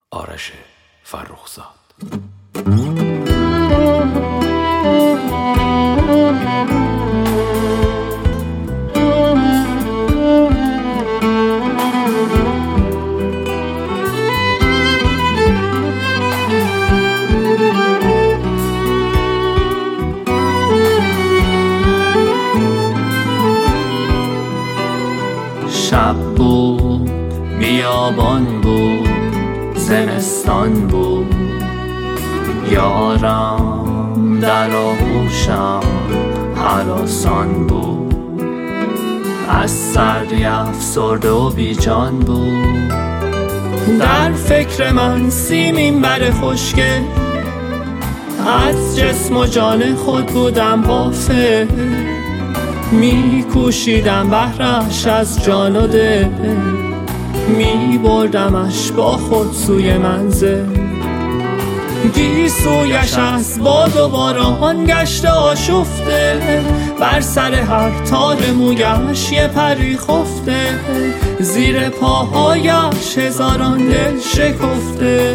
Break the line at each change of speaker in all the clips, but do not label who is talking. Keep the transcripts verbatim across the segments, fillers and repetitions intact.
آرش فرخزاد.
شب بود، بیابان بود، زمستان بود، یارم در آغوشم هراسان بود، از سردی افسرده و بی جان بود. در فکر من سیمین بر خشکه، از جسم و جان خود بودم غافل، می کوشیدم بهرش از جان و دل، می بردمش با خود سوی منزل. گیسویش از باد و باران گشته آشفته، بر سر هر تار مویش یه پری خفته، زیر پاهایش هزاران دل شکفته.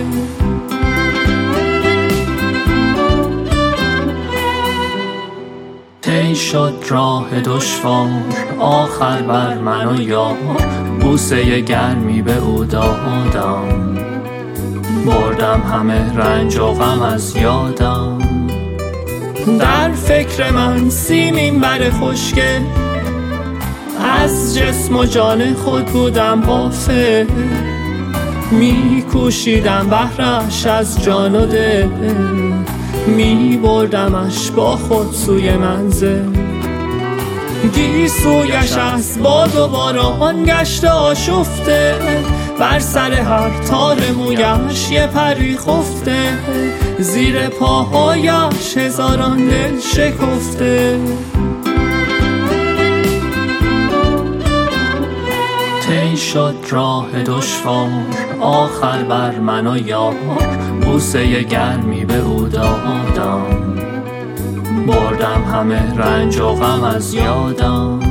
طی شد راه دشوار، آخر بر من و یار بوسه گرمی به او دادم، بردم همه رنج و غم از یادم. در فکر من سیمین بر خشکه، از جسم و جان خود بودم غافل، می کوشیدم بهرش از جان و دل، می بردمش با خود سوی منزل. گیسویش از باد و باران گشته آشفته، بر سر هر تار مویش یه پری خفته، زیر پاهایش هزاران دل شکفته. طی شد راه دشوار، آخر بر من و یار بوسه گرمی به او دادم، بردم همه رنج و غم از یادم.